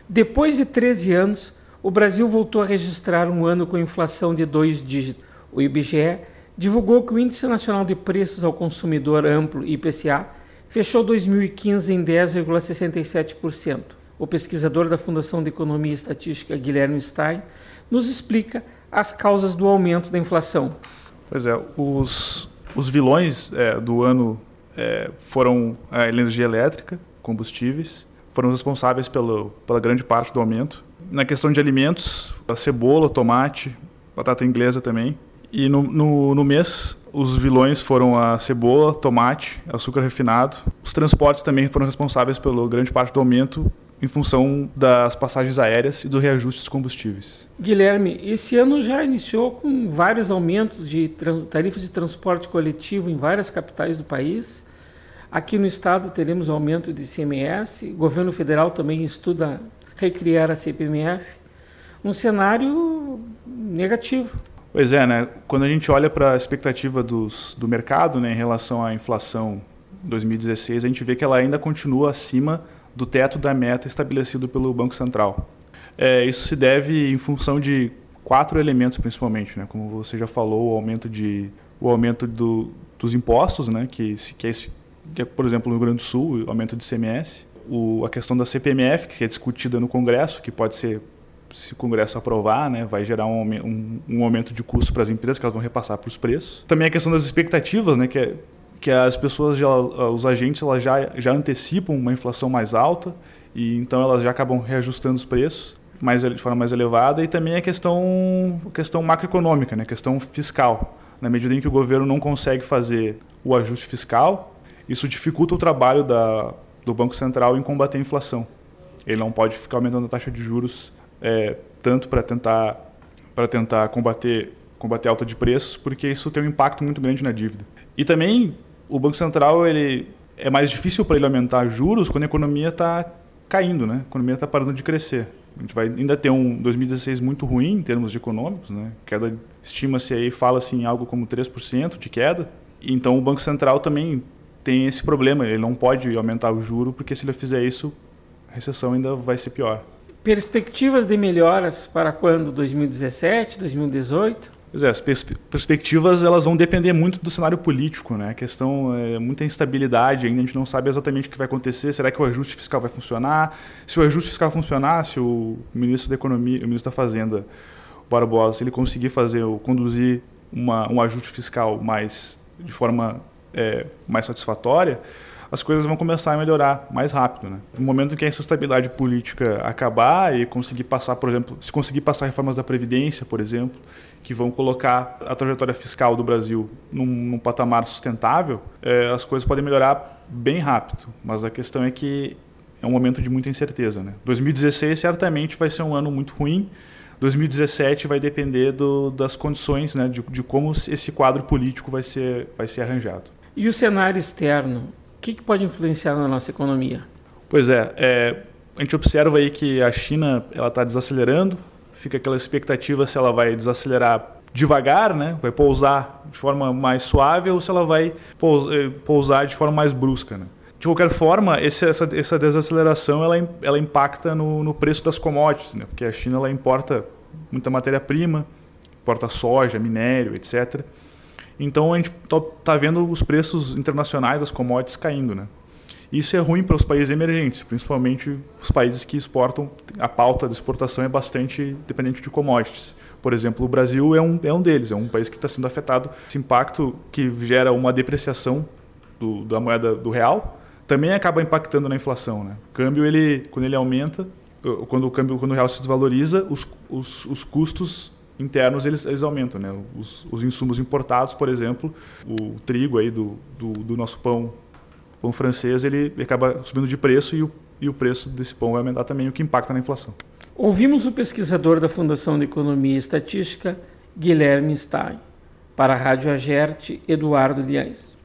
Depois de 13 anos, o Brasil voltou a registrar um ano com inflação de 2 dígitos. O IBGE divulgou que o Índice Nacional de Preços ao Consumidor Amplo, IPCA, fechou 2015 em 10,67%. O pesquisador da Fundação de Economia e Estatística, Guilherme Stein, nos explica as causas do aumento da inflação. Pois é, os vilões do ano foram a energia elétrica, combustíveis, foram responsáveis pela grande parte do aumento. Na questão de alimentos, a cebola, tomate, batata inglesa também. E no mês, os vilões foram a cebola, tomate, açúcar refinado. Os transportes também foram responsáveis pela grande parte do aumento em função das passagens aéreas e do reajuste dos combustíveis. Guilherme, esse ano já iniciou com vários aumentos de tarifas de transporte coletivo em várias capitais do país. Aqui no estado teremos aumento de ICMS, o governo federal também estuda recriar a CPMF, um cenário negativo. Pois é, né? Quando a gente olha para a expectativa do mercado, né, em relação à inflação em 2016, a gente vê que ela ainda continua acima do teto da meta estabelecido pelo Banco Central. Isso se deve em função de 4 elementos principalmente, né? Como você já falou, o aumento dos impostos, né? que é, por exemplo, no Rio Grande do Sul, o aumento do ICMS, a questão da CPMF, que é discutida no Congresso, que pode ser, se o Congresso aprovar, né, vai gerar um aumento de custo para as empresas, que elas vão repassar para os preços. Também a questão das expectativas, né, que as pessoas, os agentes, elas já antecipam uma inflação mais alta, e então elas já acabam reajustando os preços de forma mais elevada. E também a questão macroeconômica, né, a questão fiscal. Na medida em que o governo não consegue fazer o ajuste fiscal, isso dificulta o trabalho do Banco Central em combater a inflação. Ele não pode ficar aumentando a taxa de juros tanto para tentar combater a alta de preços, porque isso tem um impacto muito grande na dívida. E também o Banco Central é mais difícil para ele aumentar juros quando a economia está caindo, né? A economia está parando de crescer. A gente vai ainda ter um 2016 muito ruim em termos econômicos, né? Queda, estima-se aí, fala-se em algo como 3% de queda. Então o Banco Central também tem esse problema, ele não pode aumentar o juro, porque se ele fizer isso, a recessão ainda vai ser pior. Perspectivas de melhoras para quando? 2017, 2018? Pois é, as perspectivas elas vão depender muito do cenário político, né? A questão é muita instabilidade, ainda a gente não sabe exatamente o que vai acontecer. Será que o ajuste fiscal vai funcionar? Se o ajuste fiscal funcionar, se o ministro da Economia, o ministro da Fazenda, o Barbosa, se ele conseguir conduzir um ajuste fiscal de forma mais satisfatória, as coisas vão começar a melhorar mais rápido, né? No momento em que essa estabilidade política acabar e conseguir passar, por exemplo, se conseguir passar reformas da Previdência, por exemplo, que vão colocar a trajetória fiscal do Brasil num patamar sustentável, as coisas podem melhorar bem rápido. Mas a questão é que é um momento de muita incerteza, né? 2016 certamente vai ser um ano muito ruim. 2017 vai depender das condições, né, de como esse quadro político vai ser arranjado. E o cenário externo? O que pode influenciar na nossa economia? Pois a gente observa aí que a China está desacelerando, fica aquela expectativa se ela vai desacelerar devagar, né? Vai pousar de forma mais suave ou se ela vai pousar de forma mais brusca, né? De qualquer forma, essa desaceleração ela impacta no preço das commodities, né? Porque a China ela importa muita matéria-prima, importa soja, minério, etc. Então a gente está vendo os preços internacionais das commodities caindo, né? Isso é ruim para os países emergentes, principalmente os países que exportam. A pauta de exportação é bastante dependente de commodities. Por exemplo, o Brasil é um deles, é um país que está sendo afetado. Esse impacto que gera uma depreciação da moeda do real também acaba impactando na inflação, né? O câmbio, quando ele aumenta, quando o real se desvaloriza, os custos internos eles aumentam, né? Os insumos importados, por exemplo, o trigo aí do nosso pão francês, ele acaba subindo de preço e o preço desse pão vai aumentar também, o que impacta na inflação. Ouvimos o pesquisador da Fundação de Economia e Estatística, Guilherme Stein. Para a Rádio Agerte, Eduardo Liães.